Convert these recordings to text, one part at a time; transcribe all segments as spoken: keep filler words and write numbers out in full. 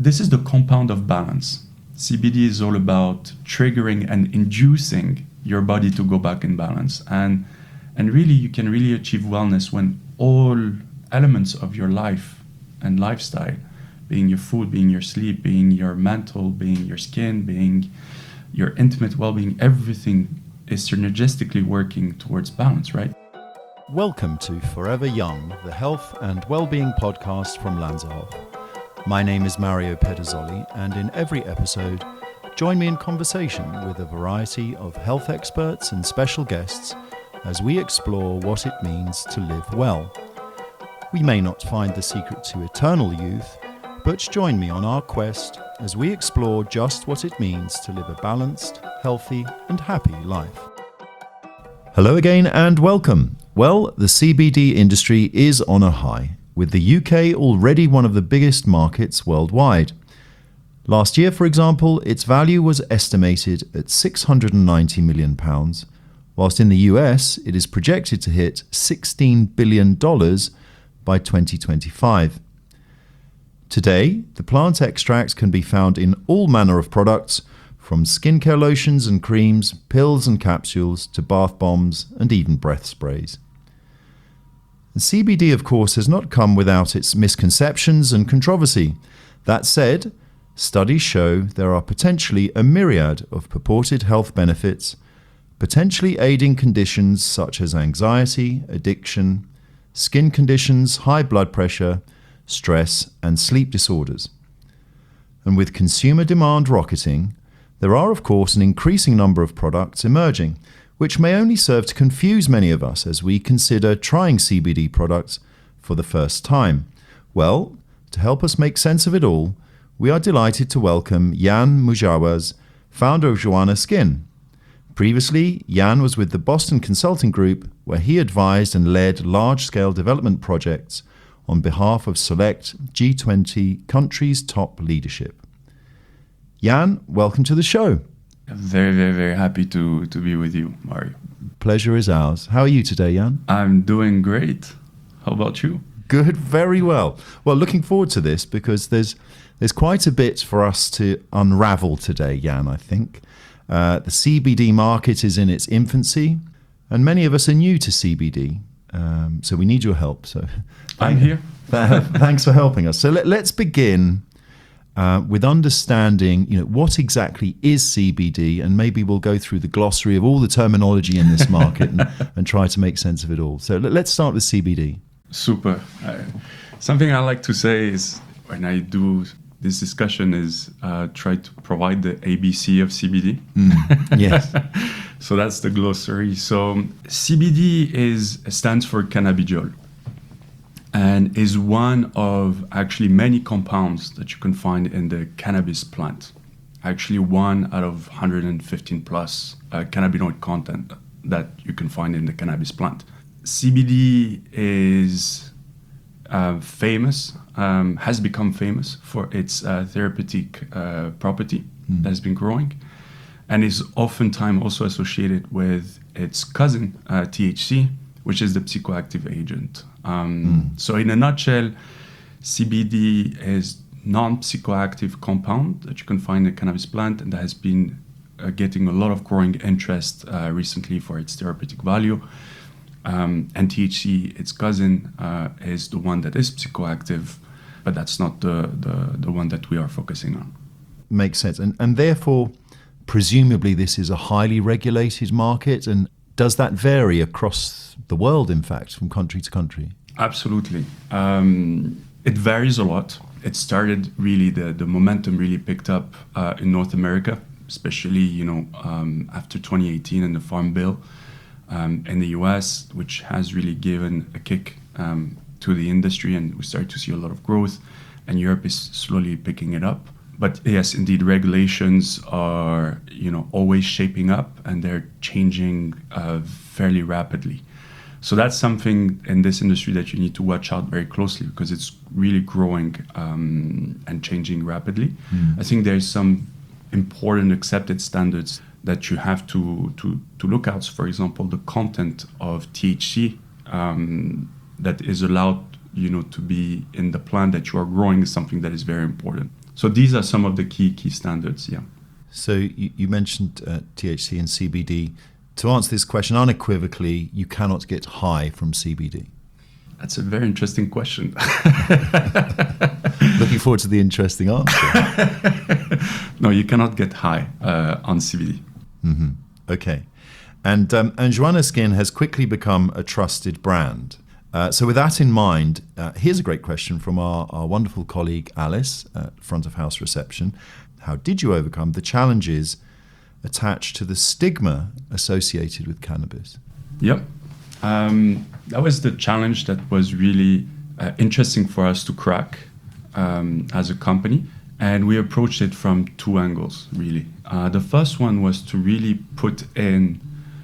this is the compound of balance. C B D is all about triggering and inducing your body to go back in balance. And and really, you can really achieve wellness when all elements of your life and lifestyle, being your food, being your sleep, being your mental, being your skin, being your intimate well-being, everything is synergistically working towards balance, right? Welcome to Forever Young, the health and well-being podcast from Lanzerhof. My name is Mario Pederzoli, and in every episode, join me in conversation with a variety of health experts and special guests as we explore what it means to live well. We may not find the secret to eternal youth, but join me on our quest as we explore just what it means to live a balanced, healthy, and happy life. Hello again and welcome. Well, the C B D industry is on a high, with the U K already one of the biggest markets worldwide. Last year, for example, its value was estimated at six hundred ninety million pounds, whilst in the U S it is projected to hit sixteen billion dollars by twenty twenty-five. Today, the plant extract can be found in all manner of products, from skincare lotions and creams, pills and capsules, to bath bombs and even breath sprays. And C B D, of course, has not come without its misconceptions and controversy. That said, studies show there are potentially a myriad of purported health benefits, potentially aiding conditions such as anxiety, addiction, skin conditions, high blood pressure, stress, and sleep disorders. And with consumer demand rocketing, there are, of course, an increasing number of products emerging, which may only serve to confuse many of us as we consider trying C B D products for the first time. Well, to help us make sense of it all, we are delighted to welcome Jan Mujawaz, founder of Joanna Skin. Previously, Jan was with the Boston Consulting Group, where he advised and led large-scale development projects on behalf of select G twenty countries' top leadership. Jan, welcome to the show. Very, very, very happy to, to be with you, Mario. Pleasure is ours. How are you today, Jan? I'm doing great. How about you? Good, very well. Well, looking forward to this because there's there's quite a bit for us to unravel today, Jan, I think. Uh, the C B D market is in its infancy, and many of us are new to C B D, um, so we need your help. So I'm here. Thanks for helping us. So let, let's begin uh, with understanding, you know, what exactly is C B D, and maybe we'll go through the glossary of all the terminology in this market and, and try to make sense of it all. So let, let's start with C B D. Super. Uh, something I like to say is when I do this discussion is uh, try to provide the A B C of C B D. Mm, yes. So that's the glossary. So C B D is stands for cannabidiol, and is one of actually many compounds that you can find in the cannabis plant. Actually, one out of one hundred fifteen plus uh, cannabinoid content that you can find in the cannabis plant. C B D is uh, famous, um, has become famous for its uh, therapeutic uh, property mm. that has been growing, and is oftentimes also associated with its cousin, uh, T H C, which is the psychoactive agent. Um, mm. So in a nutshell, C B D is non-psychoactive compound that you can find in the cannabis plant, and that has been uh, getting a lot of growing interest uh, recently for its therapeutic value. Um, and T H C, its cousin, uh, is the one that is psychoactive, but that's not the, the, the one that we are focusing on. Makes sense. And, and therefore, presumably this is a highly regulated market, and does that vary across the world, in fact, from country to country? Absolutely. Um, it varies a lot. It started really, the, the momentum really picked up uh, in North America, especially, you know, um, after twenty eighteen and the Farm Bill. Um, in the U S, which has really given a kick um, to the industry, and we start to see a lot of growth, and Europe is slowly picking it up. But yes, indeed, regulations are, you know, always shaping up, and they're changing uh, fairly rapidly. So that's something in this industry that you need to watch out very closely, because it's really growing um, and changing rapidly. Mm. I think there's some important accepted standards that you have to, to, to look out. For example, the content of T H C um, that is allowed, you know, to be in the plant that you are growing is something that is very important. So these are some of the key key standards. Yeah. So you, you mentioned uh, T H C and C B D. To answer this question unequivocally, you cannot get high from C B D. That's a very interesting question. Looking forward to the interesting answer. No, you cannot get high uh, on C B D. Mm-hmm. Okay. And, um, and Joanna Skin has quickly become a trusted brand. Uh, so with that in mind, uh, here's a great question from our, our wonderful colleague Alice at Front of House Reception. How did you overcome the challenges attached to the stigma associated with cannabis? Yep. Um, that was the challenge that was really uh, interesting for us to crack um, as a company. And we approached it from two angles, really. Uh, the first one was to really put in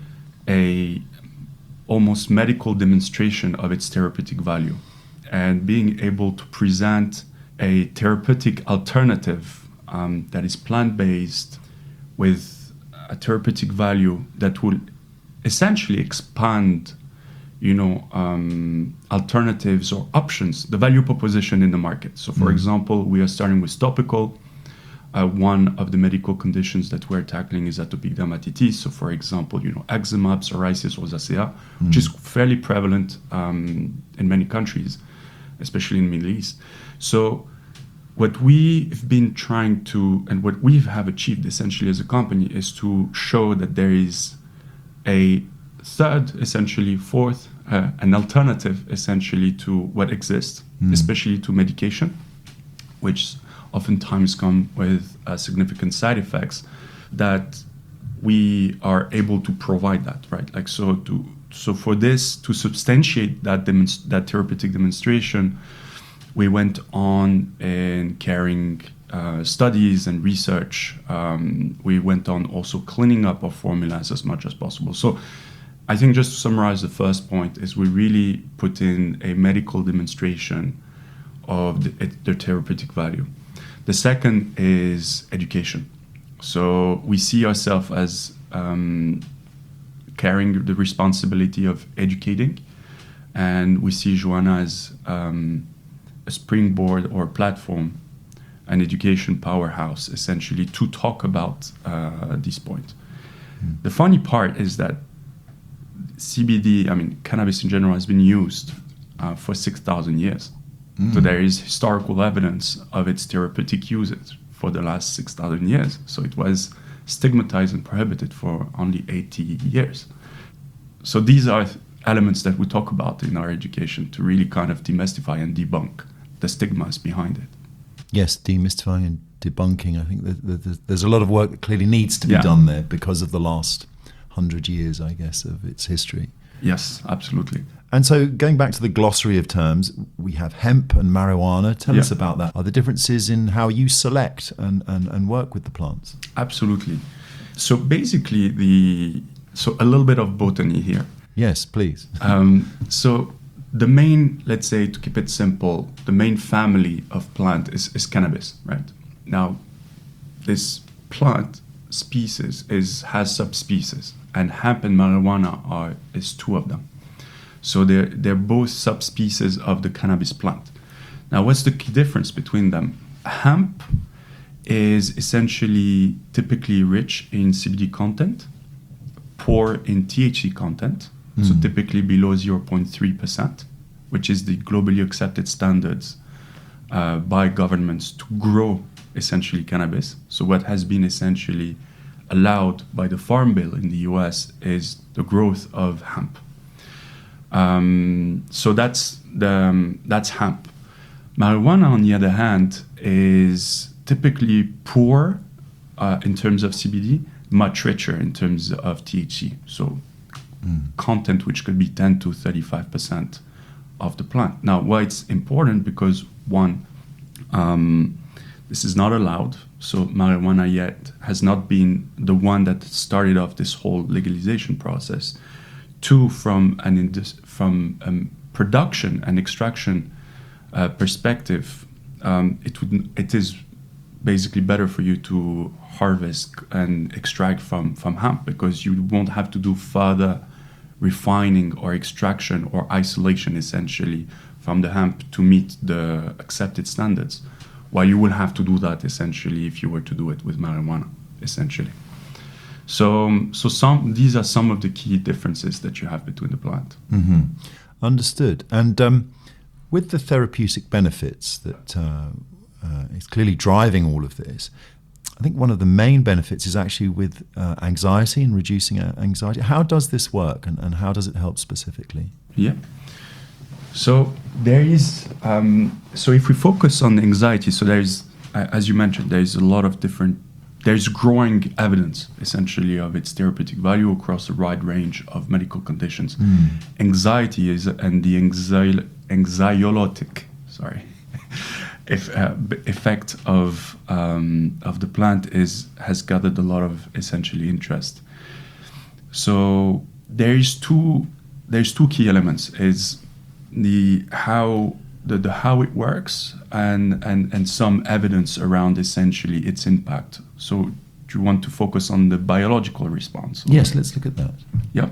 a almost medical demonstration of its therapeutic value and being able to present a therapeutic alternative um, that is plant-based with a therapeutic value that will essentially expand, you know, um, alternatives or options, the value proposition in the market. So, for mm. example, we are starting with topical. Uh, one of the medical conditions that we're tackling is atopic dermatitis. So, for example, you know, eczema, psoriasis, rosacea, mm. which is fairly prevalent um, in many countries, especially in the Middle East. So, what we've been trying to, and what we have achieved essentially as a company, is to show that there is a third, essentially fourth, uh, an alternative essentially to what exists, mm. especially to medication, which oftentimes come with uh, significant side effects, that we are able to provide that, right? Like, so to so for this to substantiate that demonst- that therapeutic demonstration, we went on in carrying uh, studies and research. Um, we went on also cleaning up our formulas as much as possible. So I think just to summarize the first point is we really put in a medical demonstration of the, the therapeutic value. The second is education. So we see ourselves as um, carrying the responsibility of educating, and we see Joanna as um, a springboard or platform, an education powerhouse, essentially, to talk about uh, this point. Mm. The funny part is that C B D, I mean, cannabis in general, has been used uh, for six thousand years. Mm. So there is historical evidence of its therapeutic usage for the last six thousand years. So it was stigmatized and prohibited for only eighty years. So these are elements that we talk about in our education to really kind of demystify and debunk the stigmas behind it. Yes, demystifying and debunking. I think that, that, that there's a lot of work that clearly needs to be yeah. done there because of the last hundred years, I guess, of its history. Yes, absolutely. And so going back to the glossary of terms, we have hemp and marijuana. Tell yeah. us about that. Are there differences in how you select and, and, and work with the plants? Absolutely. So basically, the so a little bit of botany here. Yes, please. um, so the main, let's say, to keep it simple, the main family of plant is, is cannabis, right? Now, this plant species is has subspecies, and hemp and marijuana are is two of them. So they're they're both subspecies of the cannabis plant. Now, what's the key difference between them? Hemp is essentially typically rich in C B D content, poor in T H C content, mm. so typically below zero point three percent, which is the globally accepted standards uh, by governments to grow essentially cannabis. So what has been essentially allowed by the Farm Bill in the U S is the growth of hemp. Um, so that's the um, that's hemp. Marijuana, on the other hand, is typically poor uh, in terms of C B D, much richer in terms of T H C. So mm. content which could be ten to thirty-five percent of the plant. Now, why it's important? Because one, um, this is not allowed. So marijuana yet has not been the one that started off this whole legalization process. Two, from an indus- from um, production and extraction uh, perspective, um, it would it is basically better for you to harvest and extract from from hemp, because you won't have to do further refining or extraction or isolation essentially from the hemp to meet the accepted standards. while you will have to do that essentially if you were to do it with marijuana, essentially. So, um, so some these are some of the key differences that you have between the plant. Mm-hmm. Understood. And um, with the therapeutic benefits that uh, uh, is clearly driving all of this, I think one of the main benefits is actually with uh, anxiety and reducing uh, anxiety. How does this work, and, and how does it help specifically? Yeah. So there is. Um, so if we focus on anxiety, so there is, uh, as you mentioned, there is a lot of different. There's growing evidence, essentially, of its therapeutic value across a wide range of medical conditions. Mm. Anxiety is, and the anxi- anxiolytic, sorry, if, uh, b- effect of um, of the plant is has gathered a lot of essentially interest. So there is two. There's two key elements: is the how the, the how it works and, and and some evidence around essentially its impact. So do you want to focus on the biological response? Yes, let's look at that. Yeah.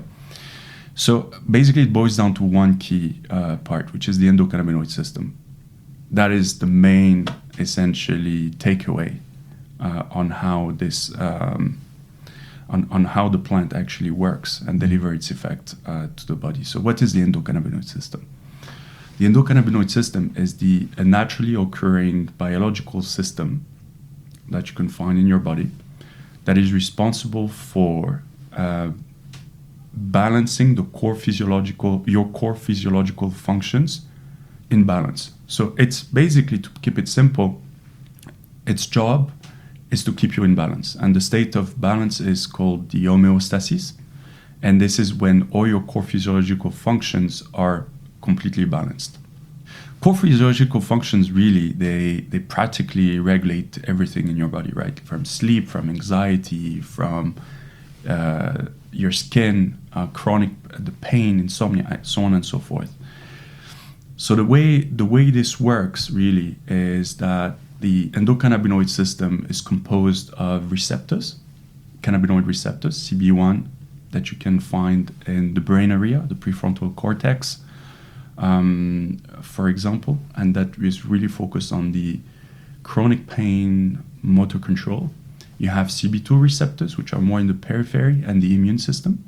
So basically it boils down to one key uh, part, which is the endocannabinoid system. That is the main essentially takeaway uh, on how this um, on, on how the plant actually works and deliver its effect uh, to the body. So what is the endocannabinoid system? The endocannabinoid system is the a naturally occurring biological system that you can find in your body that is responsible for uh, balancing the core physiological your core physiological functions in balance. So it's basically, to keep it simple, its job is to keep you in balance, and the state of balance is called the homeostasis, and this is when all your core physiological functions are completely balanced. Core physiological functions, really, they, they practically regulate everything in your body, right? From sleep, from anxiety, from uh, your skin, uh, chronic, the pain, insomnia, so on and so forth. So the way the way this works, really, is that the endocannabinoid system is composed of receptors, cannabinoid receptors, C B one, that you can find in the brain area, the prefrontal cortex, um, for example, and that is really focused on the chronic pain, motor control. You have C B two receptors, which are more in the periphery, and the immune system.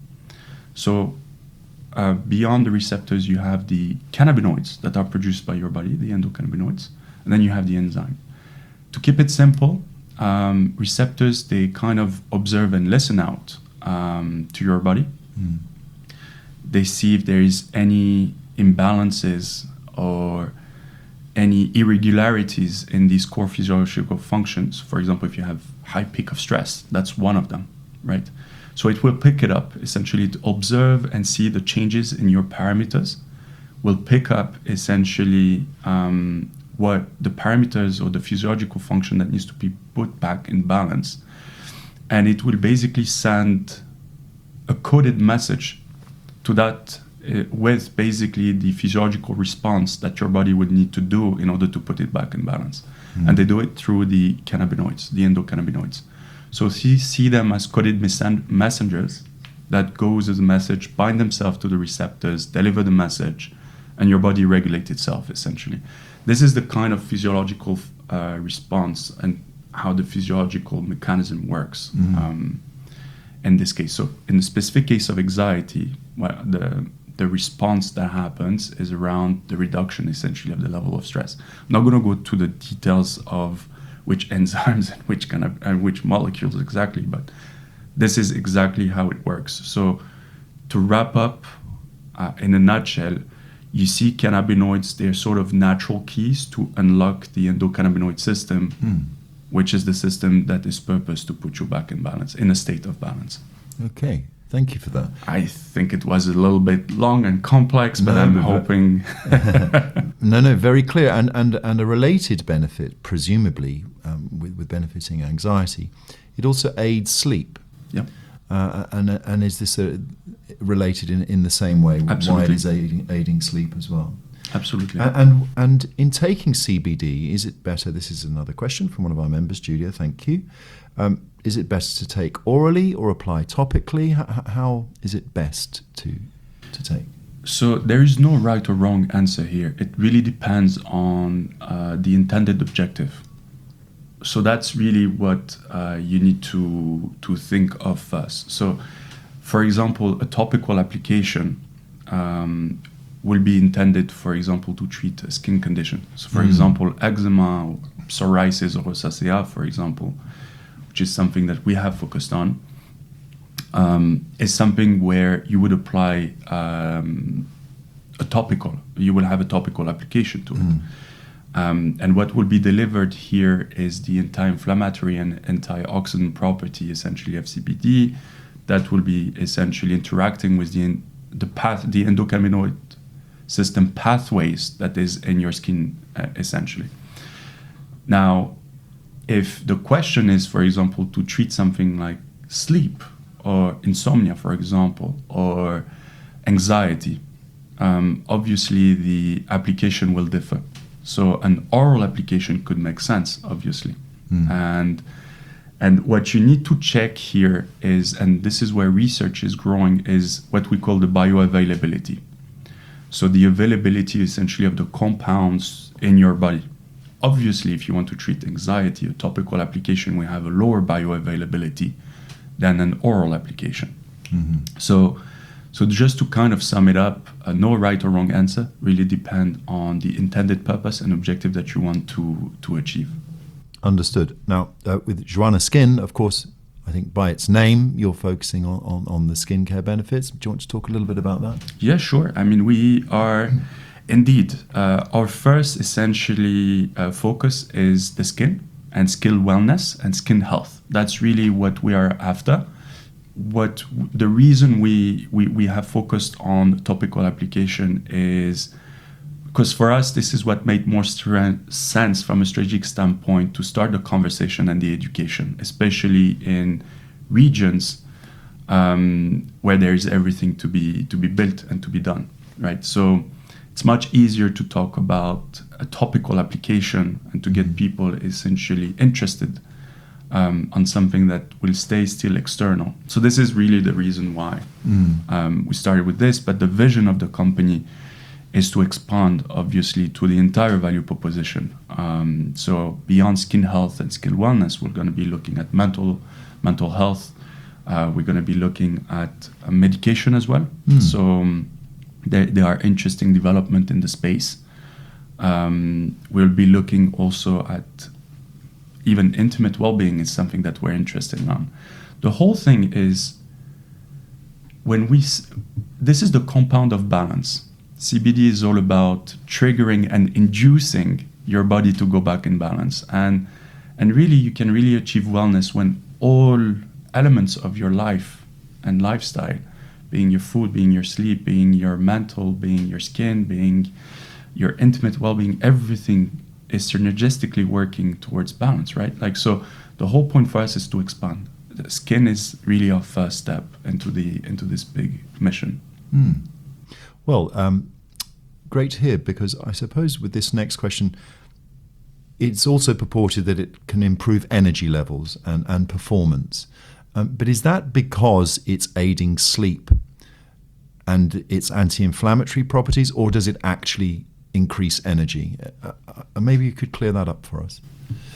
So uh, beyond the receptors, you have the cannabinoids that are produced by your body, the endocannabinoids, and then you have the enzyme. To keep it simple, um, receptors, they kind of observe and listen out um, to your body. Mm. They see if there is any imbalances or any irregularities in these core physiological functions. For example, if you have high peak of stress, that's one of them, right? So it will pick it up, essentially, to observe and see the changes in your parameters. Will pick up, essentially, um, what the parameters or the physiological function that needs to be put back in balance. And it will basically send a coded message to that uh, with basically the physiological response that your body would need to do in order to put it back in balance. Mm. And they do it through the cannabinoids, the endocannabinoids. So see, see them as coded messen- messengers that goes as a message, bind themselves to the receptors, deliver the message, and your body regulates itself, essentially. This is the kind of physiological uh, response and how the physiological mechanism works mm-hmm. um, in this case. So in the specific case of anxiety, well, the the response that happens is around the reduction, essentially, of the level of stress. I'm not going to go to the details of which enzymes and which kind of and which molecules exactly, but this is exactly how it works. So to wrap up, uh, in a nutshell, you see cannabinoids, they're sort of natural keys to unlock the endocannabinoid system, mm. which is the system that is purposed to put you back in balance, in a state of balance. Okay, thank you for that. I think it was a little bit long and complex, but no, I'm but hoping... no, no, very clear. And, and, and a related benefit, presumably, um, with, with benefiting anxiety, it also aids sleep. Yep. Uh, and and is this a, related in, in the same way? Absolutely. Why it is aiding, aiding sleep as well? Absolutely. And, and and in taking C B D, is it better? This is another question from one of our members, Julia. Thank you. Um, is it best to take orally or apply topically? How, how is it best to to take? So there is no right or wrong answer here. It really depends on uh, the intended objective. so that's really what uh, you need to to think of first. So, for example, a topical application um, will be intended, for example, to treat a skin condition. So, for mm. example, eczema, or psoriasis, or rosacea, for example, which is something that we have focused on, um, is something where you would apply um, a topical. You will have a topical application to it. Mm. Um, and what will be delivered here is the anti-inflammatory and antioxidant property, essentially, of C B D, that will be essentially interacting with the the path, the endocannabinoid system pathways that is in your skin, uh, essentially. Now, if the question is, for example, to treat something like sleep or insomnia, for example, or anxiety, um, obviously the application will differ. So an oral application could make sense, obviously. Mm. And and what you need to check here is, and this is where research is growing, is what we call the bioavailability. So the availability essentially of the compounds in your body. Obviously, if you want to treat anxiety, a topical application will have a lower bioavailability than an oral application. Mm-hmm. So So just to kind of sum it up, uh, no right or wrong answer, really depend on the intended purpose and objective that you want to, to achieve. Understood. Now, uh, with Joanna Skin, of course, I think by its name, you're focusing on, on, on the skincare benefits. Do you want to talk a little bit about that? Yeah, sure. I mean, we are indeed, uh, our first essentially uh, focus is the skin and skin wellness and skin health. That's really what we are after. What the reason we, we, we have focused on topical application is because for us, this is what made more stra- sense from a strategic standpoint to start the conversation and the education, especially in regions um, where there is everything to be to be built and to be done, right? So it's much easier to talk about a topical application and to get people essentially interested Um, on something that will stay still external. So this is really the reason why mm. um, we started with this, but the vision of the company is to expand, obviously, to the entire value proposition. Um, so beyond skin health and skin wellness, we're going to be looking at mental mental health. Uh, we're going to be looking at uh, medication as well. Mm. So um, there, there are interesting development in the space. Um, we'll be looking also at even intimate well-being is something that we're interested in. The whole thing is when we, this is the compound of balance. C B D is all about triggering and inducing your body to go back in balance. And, and really, you can really achieve wellness when all elements of your life and lifestyle, being your food, being your sleep, being your mental, being your skin, being your intimate well-being, everything is synergistically working towards balance, right? Like, so the whole point for us is to expand. The skin is really our first step into the into this big mission. Mm. Well, um, great to hear, because I suppose with this next question, it's also purported that it can improve energy levels and, and performance. Um, but is that because it's aiding sleep and its anti-inflammatory properties, or does it actually increase energy? Uh, uh, maybe you could clear that up for us.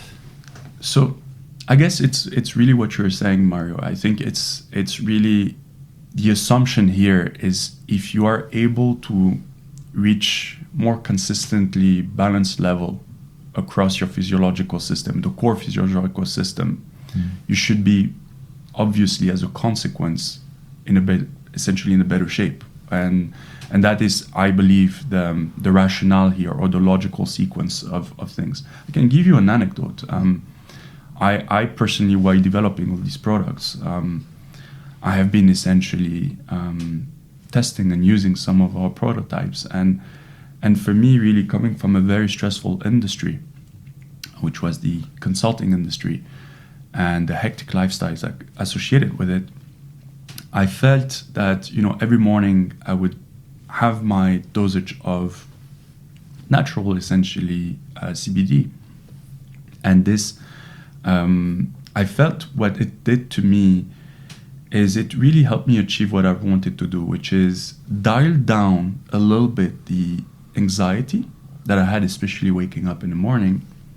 So I guess it's it's really what you're saying, Mario. I think it's it's really the assumption here is if you are able to reach more consistently balanced level across your physiological system, the core physiological system, mm. you should be obviously as a consequence in a bit essentially in a better shape. And And that is, I believe, the, um, the rationale here, or the logical sequence of, of things. I can give you an anecdote. Um, I, I personally, while developing all these products, um, I have been essentially um, testing and using some of our prototypes. And, and for me, really coming from a very stressful industry, which was the consulting industry, and the hectic lifestyles associated with it, I felt that, you know, every morning I would have my dosage of natural, essentially, uh, C B D. And this, um, I felt what it did to me is it really helped me achieve what I wanted to do, which is dial down a little bit the anxiety that I had, especially waking up in the morning,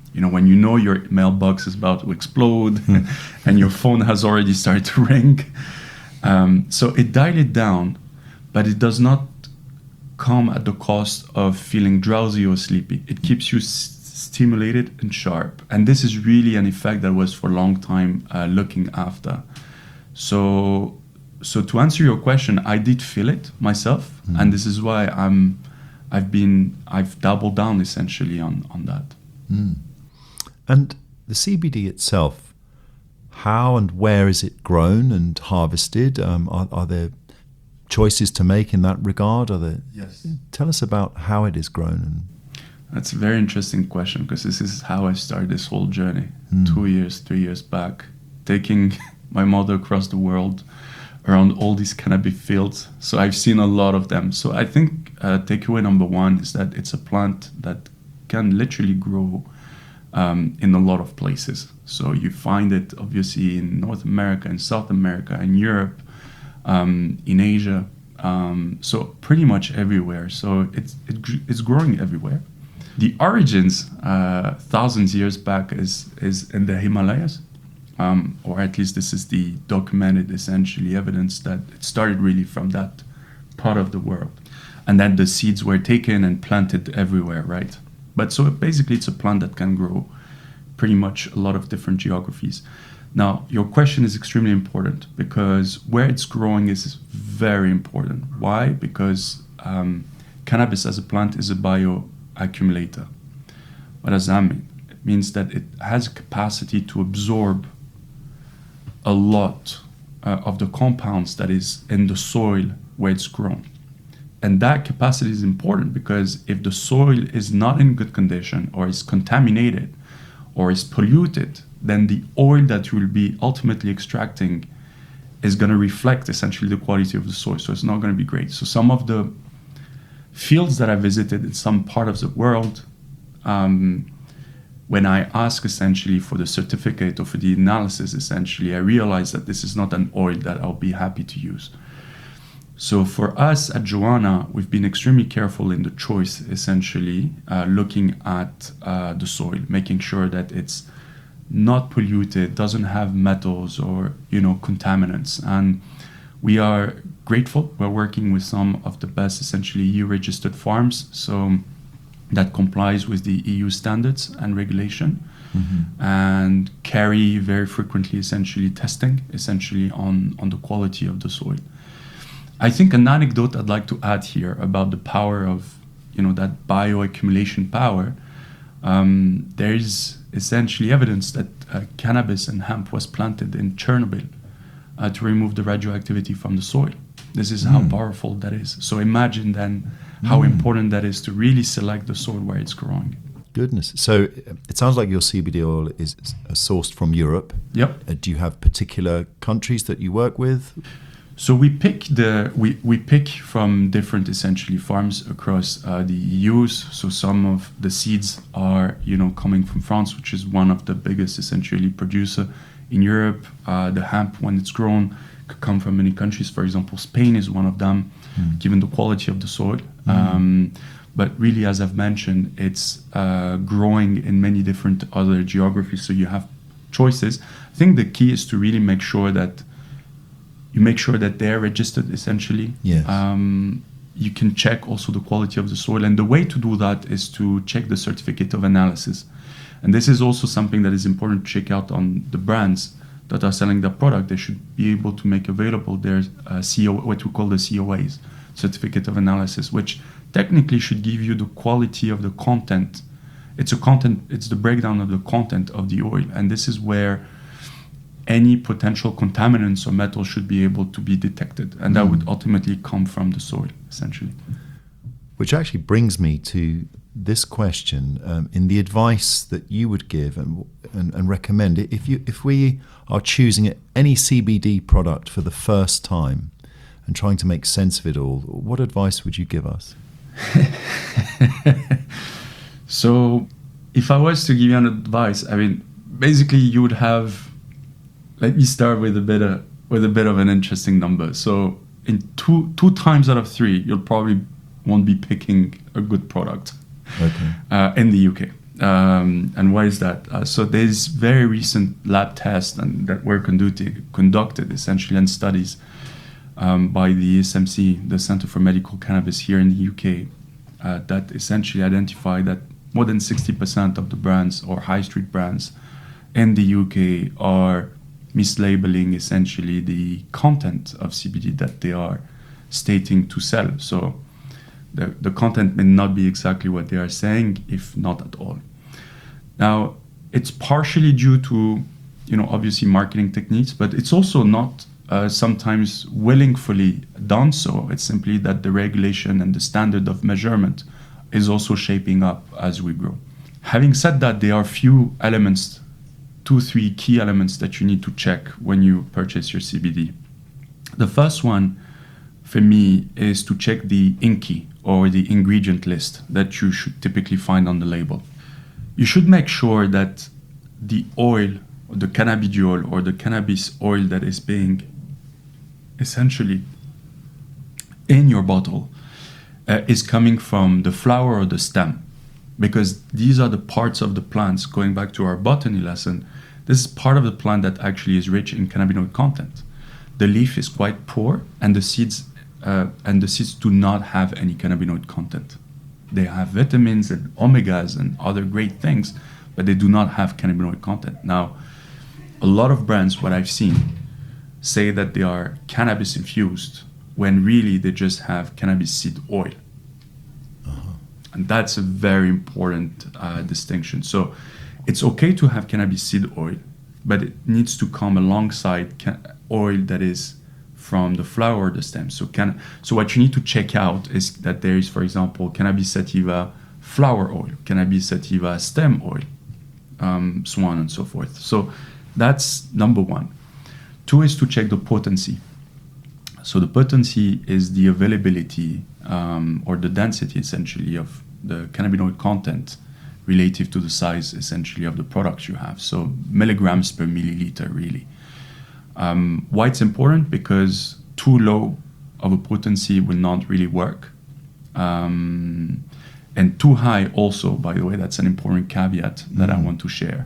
you know, when you know your mailbox is about to explode and your phone has already started to ring. Um, so it dialed it down, but it does not come at the cost of feeling drowsy or sleepy. It keeps you s- stimulated and sharp. And this is really an effect that was for a long time uh, looking after. So, so to answer your question, I did feel it myself, mm. and this is why I'm, I've been, I've doubled down essentially on on that. Mm. And the C B D itself, how and where is it grown and harvested? Um, are, are there choices to make in that regard? Are there? Yes. Tell us about how it is grown. And that's a very interesting question, because this is how I started this whole journey. Mm. Two years, three years back, taking my mother across the world around all these cannabis fields. So I've seen a lot of them. So I think uh, takeaway number one is that it's a plant that can literally grow um, in a lot of places. So you find it obviously in North America, in South America, in Europe, um, in Asia. Um, so pretty much everywhere. So it's it, it's growing everywhere. The origins, uh, thousands years back, is is in the Himalayas. Um, or at least this is the documented, essentially, evidence that it started really from that part of the world. And then the seeds were taken and planted everywhere, right? But so basically it's a plant that can grow pretty much a lot of different geographies. Now, your question is extremely important, because where it's growing is very important. Why? Because um, cannabis as a plant is a bioaccumulator. What does that mean? It means that it has a capacity to absorb a lot uh, of the compounds that is in the soil where it's grown. And that capacity is important, because if the soil is not in good condition, or is contaminated, or is polluted, then the oil that you will be ultimately extracting is going to reflect essentially the quality of the soil. So it's not going to be great. So some of the fields that I visited in some part of the world, um, when I ask essentially for the certificate or for the analysis, essentially, I realized that this is not an oil that I'll be happy to use. So for us at Joanna, we've been extremely careful in the choice, essentially, uh, looking at uh, the soil, making sure that it's not polluted, doesn't have metals or, you know, contaminants. And we are grateful. We're working with some of the best, essentially, E U-registered farms. So that complies with the E U standards and regulation, mm-hmm. and carry very frequently, essentially, testing, essentially, on, on the quality of the soil. I think an anecdote I'd like to add here about the power of, you know, that bioaccumulation power. Um, there is essentially evidence that uh, cannabis and hemp was planted in Chernobyl uh, to remove the radioactivity from the soil. This is mm. how powerful that is. So imagine then how mm. important that is to really select the soil where it's growing. Goodness. So it sounds like your C B D oil is sourced from Europe. Yep. Uh, do you have particular countries that you work with? So we pick the we, we pick from different essentially farms across uh, the E U's. So some of the seeds are, you know, coming from France, which is one of the biggest essentially producer in Europe. Uh, the hemp, when it's grown, could come from many countries. For example, Spain is one of them, mm. given the quality of the soil. Mm. Um, but really, as I've mentioned, it's uh, growing in many different other geographies. So you have choices. I think the key is to really make sure that you make sure that they're registered, essentially. Yes. Um, you can check also the quality of the soil. And the way to do that is to check the certificate of analysis. And this is also something that is important to check out on the brands that are selling their product. They should be able to make available their uh, C O, what we call the C O As, certificate of analysis, which technically should give you the quality of the content. It's a content, it's the breakdown of the content of the oil. And this is where any potential contaminants or metals should be able to be detected. And that mm. would ultimately come from the soil, essentially. Which actually brings me to this question. Um, in the advice that you would give and, and, and recommend, if you if we are choosing any C B D product for the first time and trying to make sense of it all, what advice would you give us? So if I was to give you an advice, I mean, basically you would have, let me start with a bit of with a bit of an interesting number. So in two two times out of three, you'll probably won't be picking a good product. Okay. Uh, in the U K. Um, and why is that? Uh, so there's very recent lab tests and that were conducted, conducted essentially and studies um, by the S M C, the Center for Medical Cannabis here in the U K, uh, that essentially identify that more than sixty percent of the brands or high street brands in the U K are mislabeling essentially the content of C B D that they are stating to sell. So the, the content may not be exactly what they are saying, if not at all. Now, it's partially due to, you know, obviously marketing techniques, but it's also not uh, sometimes willingly done so. It's simply that the regulation and the standard of measurement is also shaping up as we grow. Having said that, there are few elements, two, three key elements that you need to check when you purchase your C B D. The first one for me is to check the I N C I, or the ingredient list that you should typically find on the label. You should make sure that the oil, or the cannabidiol, or the cannabis oil that is being essentially in your bottle uh, is coming from the flower or the stem, because these are the parts of the plants, going back to our botany lesson, this is part of the plant that actually is rich in cannabinoid content. The leaf is quite poor, and the seeds uh, and the seeds do not have any cannabinoid content. They have vitamins and omegas and other great things, but they do not have cannabinoid content. Now, a lot of brands, what I've seen, say that they are cannabis infused when really they just have cannabis seed oil. Uh-huh. And that's a very important uh, distinction. So it's okay to have cannabis seed oil, but it needs to come alongside can- oil that is from the flower or the stem. So can so what you need to check out is that there is, for example, cannabis sativa flower oil, cannabis sativa stem oil, um, so on and so forth. So that's number one. Two is to check the potency. So the potency is the availability um, or the density essentially of the cannabinoid content relative to the size essentially of the products you have. So milligrams per milliliter really. Um, why it's important? Because too low of a potency will not really work. Um, and too high also, by the way, that's an important caveat that mm. I want to share.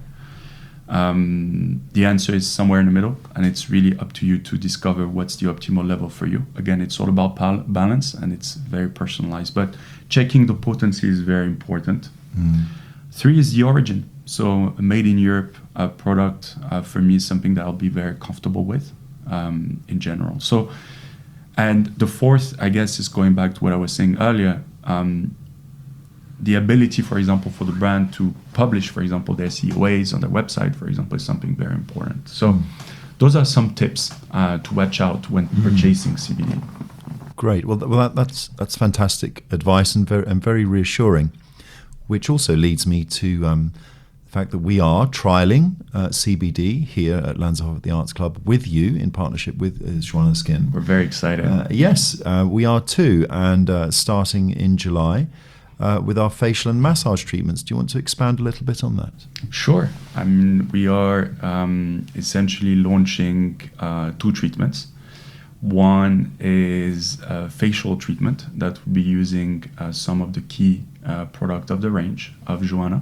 Um, the answer is somewhere in the middle, and it's really up to you to discover what's the optimal level for you. Again, it's all about pal- balance, and it's very personalized, but checking the potency is very important. Mm. Three is the origin. So a made in Europe uh, product uh, for me is something that I'll be very comfortable with um, in general. So, and the fourth, I guess, is going back to what I was saying earlier. Um, the ability, for example, for the brand to publish, for example, their C O As on their website, for example, is something very important. So, mm. those are some tips uh, to watch out when mm. purchasing C B D. Great. Well, well, that, that's that's fantastic advice and very and very reassuring. Which also leads me to um, the fact that we are trialling uh, C B D here at Lanzarote at the Arts Club with you in partnership with uh, Joanna Skin. We're very excited. Uh, yes, uh, we are too, and uh, starting in July uh, with our facial and massage treatments. Do you want to expand a little bit on that? Sure. I mean, we are um, essentially launching uh, two treatments. One is a facial treatment that will be using uh, some of the key uh, product of the range of Joanna,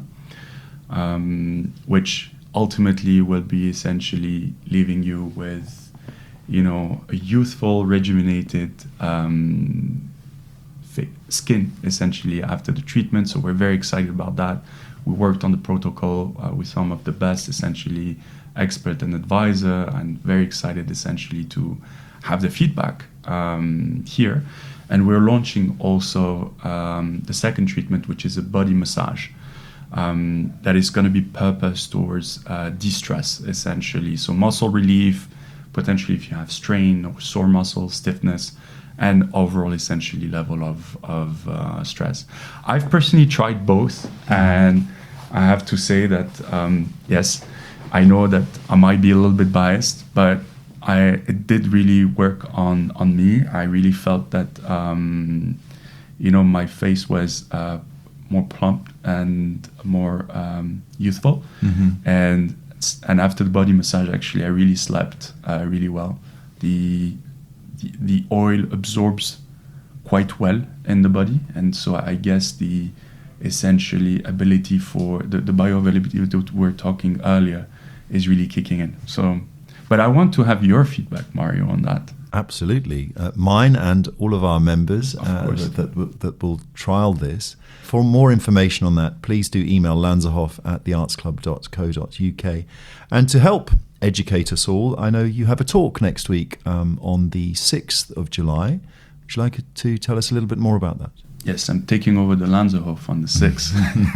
um, which ultimately will be essentially leaving you with, you know, a youthful, rejuvenated um, fa- skin essentially after the treatment. So we're very excited about that. We worked on the protocol uh, with some of the best essentially expert and advisor, and very excited essentially to have the feedback um, here. And we're launching also um, the second treatment, which is a body massage um, that is going to be purposed towards uh, de-stress essentially. So muscle relief, potentially if you have strain or sore muscle, stiffness, and overall essentially level of, of uh, stress. I've personally tried both, and I have to say that, um, yes, I know that I might be a little bit biased, but I, it did really work on, on me. I really felt that, um, you know, my face was uh, more plump and more um, youthful. Mm-hmm. And and after the body massage, actually, I really slept uh, really well. The, the the oil absorbs quite well in the body, and so I guess the essentially ability for the, the bioavailability that we were talking earlier is really kicking in. So, but I want to have your feedback, Mario, on that. Absolutely. Uh, mine and all of our members uh, that, that, that will trial this. For more information on that, please do email lanzerhof at the arts club dot co dot uk. And to help educate us all, I know you have a talk next week um, on the sixth of July. Would you like to tell us a little bit more about that? Yes, I'm taking over the Lanzerhof on the sixth.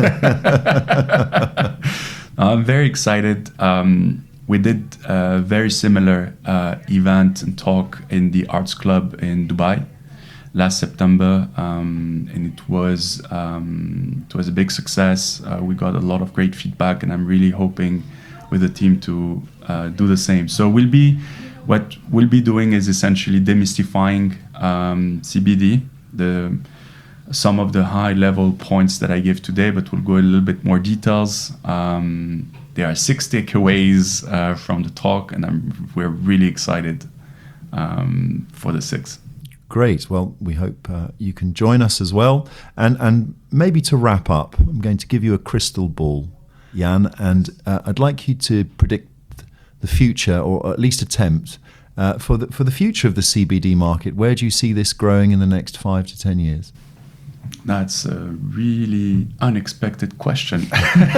I'm very excited. Um, we did a very similar uh, event and talk in the Arts Club in Dubai last September, um, and it was um, it was a big success. Uh, we got a lot of great feedback, and I'm really hoping with the team to uh, do the same. So we'll be what we'll be doing is essentially demystifying um, C B D, the some of the high-level points that I gave today, but we'll go a little bit more details. Um, there are six takeaways uh, from the talk, and I'm, we're really excited um, for the six. Great. Well, we hope uh, you can join us as well. And and maybe to wrap up, I'm going to give you a crystal ball, Jan, and uh, I'd like you to predict the future, or at least attempt, uh, for the for the future of the C B D market. Where do you see this growing in the next five to ten years? That's a really unexpected question.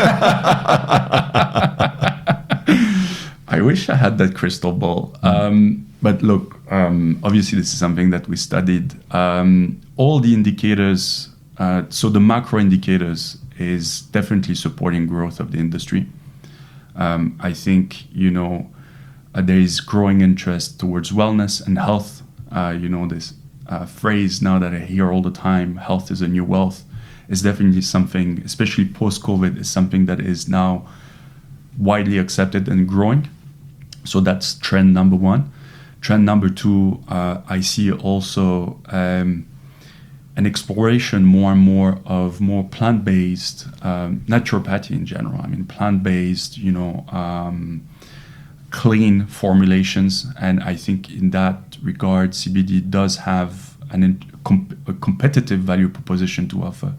I wish I had that crystal ball. Um, but look, um, obviously this is something that we studied. Um, all the indicators, uh, so the macro indicators is definitely supporting growth of the industry. Um, I think, you know, uh, there is growing interest towards wellness and health. Uh, you know, this uh, phrase now that I hear all the time, health is a new wealth, is definitely something, especially post-COVID, is something that is now widely accepted and growing. So that's trend number one. Trend number two, uh, I see also um, an exploration more and more of more plant-based um, naturopathy in general. I mean, plant-based, you know, um, clean formulations. And I think in that regard, C B D does have an in, com- a competitive value proposition to offer.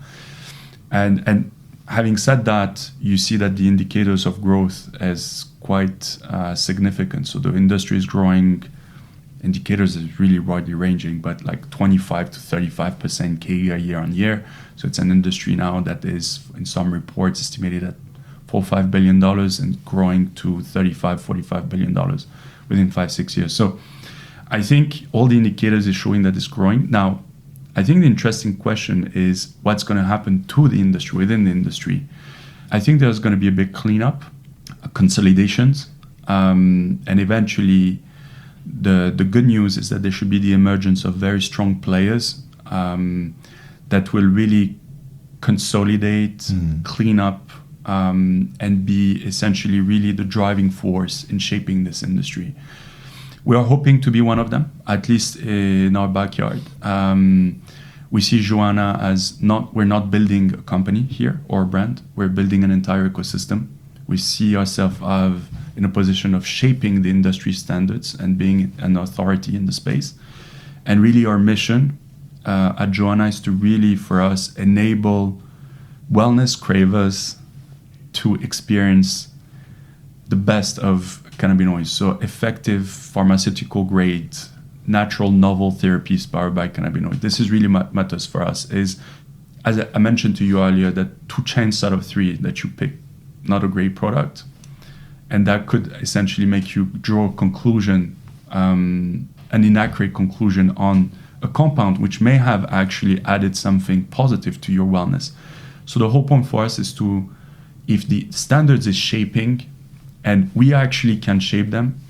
And and having said that, you see that the indicators of growth is quite uh, significant. So the industry is growing. Indicators is really widely ranging, but like twenty-five to thirty-five percent C A G R year on year. So it's an industry now that is, in some reports, estimated at four or five billion dollars and growing to thirty-five, forty-five billion dollars within five, six years. So I think all the indicators is showing that it's growing. Now, I think the interesting question is what's going to happen to the industry, within the industry. I think there's going to be a big cleanup, consolidations, um, and eventually the the good news is that there should be the emergence of very strong players um, that will really consolidate, mm. clean up, um, and be essentially really the driving force in shaping this industry. We are hoping to be one of them, at least in our backyard. Um, we see Joanna as not, we're not building a company here or a brand, we're building an entire ecosystem. We see ourselves as in a position of shaping the industry standards and being an authority in the space. And really our mission uh, at Joanna is to really, for us, enable wellness cravers to experience the best of cannabinoids. So effective pharmaceutical grade, natural novel therapies powered by cannabinoids. This is really what matters for us, is, as I mentioned to you earlier, that two chances out of three that you pick not a great product. And that could essentially make you draw a conclusion, um, an inaccurate conclusion on a compound which may have actually added something positive to your wellness. So the whole point for us is to, if the standards is shaping and we actually can shape them,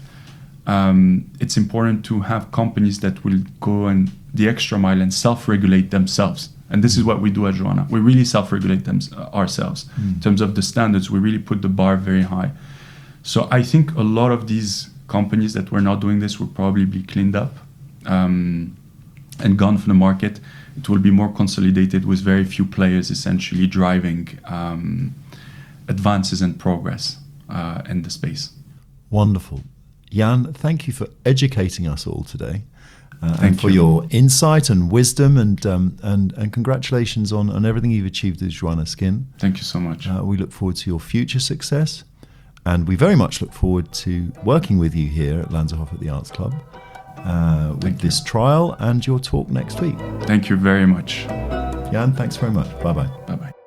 um, it's important to have companies that will go and the extra mile and self-regulate themselves. And this is what we do at Joanna. We really self-regulate them uh, ourselves. Mm. In terms of the standards, we really put the bar very high. So I think a lot of these companies that were not doing this will probably be cleaned up um, and gone from the market. It will be more consolidated with very few players essentially driving um, advances and progress uh, in the space. Wonderful. Jan, thank you for educating us all today. uh, Thank and for you. your insight and wisdom, and um, and and congratulations on, on everything you've achieved with Joanna Skin. Thank you so much. Uh, we look forward to your future success, and we very much look forward to working with you here at Lanzerhof at the Arts Club uh, with Thank this you. trial and your talk next week. Thank you very much. Jan, thanks very much. Bye bye. Bye bye.